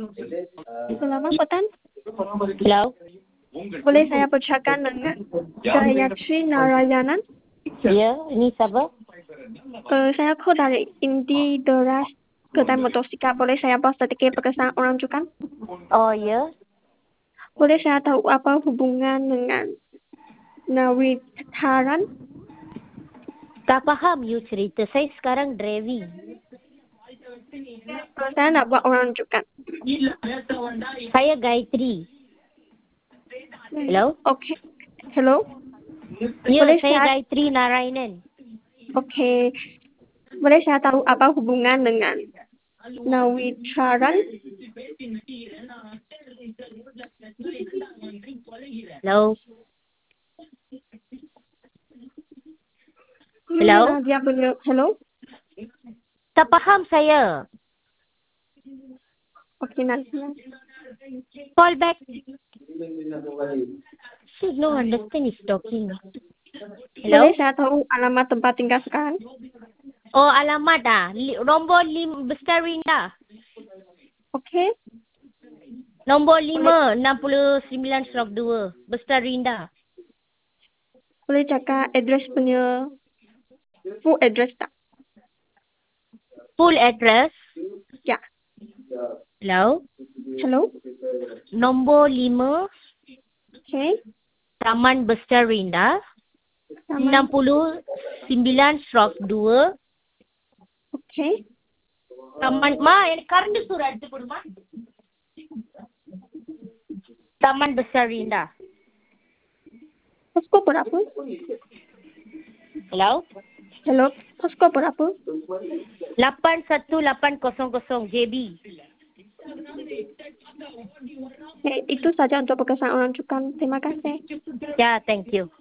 Selamat petang. Hello? Boleh saya bercakap dengan Gayatri Narayanan? Ya, ini siapa? Saya call dari Indi Deras Kedai Motosikal. Boleh saya buat sedikit perkesan orang Jukan? Oh, ya. Boleh saya tahu apa hubungan dengan Nawitaran? Tak faham you cerita. Saya sekarang driving. Saya nak buat orang Jukan. Saya Gayatri. Hello? Okey. Hello? Ya, Boleh saya saya- Gayatri Narayanan. Okey. Boleh saya tahu apa hubungan dengan Nawitaran? Hello? Hello? Dia punya hello? Tak faham saya. Okey, nanti. Call back. She no understand is talking. Hello? Boleh saya tahu alamat tempat tinggal sekarang? Oh, alamat dah. Nombor 5, Besar Rinda. Okey. Nombor 5, 69/2. Besar Rinda. Boleh cakap address punya full address tak? Full address. Ya. Hello? Hello? Nombor 5, Okey. Taman Besar Rinda. 69/2. Okey. Taman current surat tu pun mah. Taman Besar Rinda. Posko berapa? Hello? Hello? Posko berapa? 81800 JB. Itu saja untuk perkesan orang Jukan. Terima kasih. Ya, thank you.